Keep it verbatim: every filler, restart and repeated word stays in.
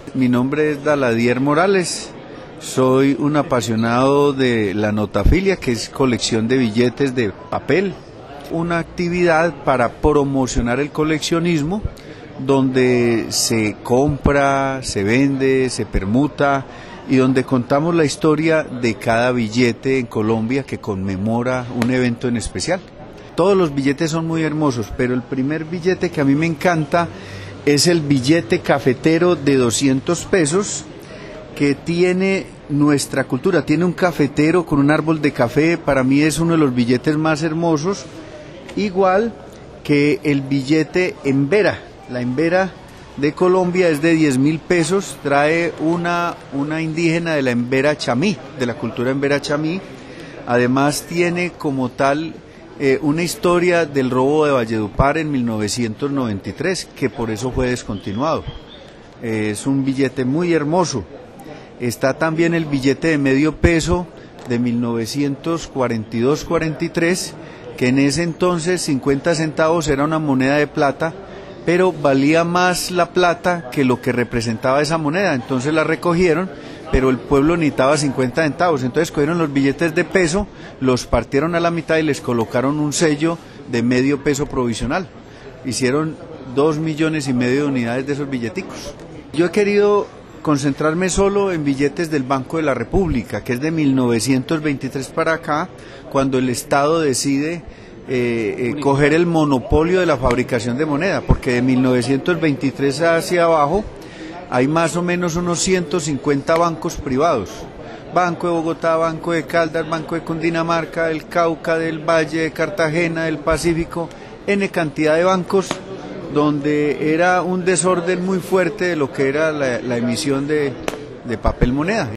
Mi nombre es Daladier Morales, soy un apasionado de la notafilia, que es colección de billetes de papel, una actividad para promocionar el coleccionismo, donde se compra, se vende, se permuta y donde contamos la historia de cada billete en Colombia que conmemora un evento en especial. Todos los billetes son muy hermosos, pero el primer billete que a mí me encanta es el billete cafetero de doscientos pesos, que tiene nuestra cultura, tiene un cafetero con un árbol de café. Para mí es uno de los billetes más hermosos, igual que el billete Embera. La Embera de Colombia es de diez mil pesos, trae una, una indígena de la Embera Chamí, de la cultura Embera Chamí. Además tiene como tal eh, una historia del robo de Valledupar en mil novecientos noventa y tres, que por eso fue descontinuado. Eh, es un billete muy hermoso. Está también el billete de medio peso de mil novecientos cuarenta y dos cuarenta y tres, que en ese entonces cincuenta centavos era una moneda de plata, pero valía más la plata que lo que representaba esa moneda. Entonces la recogieron, pero el pueblo necesitaba cincuenta centavos. Entonces cogieron los billetes de peso, los partieron a la mitad y les colocaron un sello de medio peso provisional. Hicieron dos millones y medio de unidades de esos billeticos. Yo he querido concentrarme solo en billetes del Banco de la República, que es de mil novecientos veintitrés para acá, cuando el Estado decide eh, eh, coger el monopolio de la fabricación de moneda, porque de mil novecientos veintitrés hacia abajo hay más o menos unos ciento cincuenta bancos privados. Banco de Bogotá, Banco de Caldas, Banco de Cundinamarca, del Cauca, del Valle, de Cartagena, del Pacífico, N cantidad de bancos, donde era un desorden muy fuerte de lo que era la, la emisión de, de papel moneda.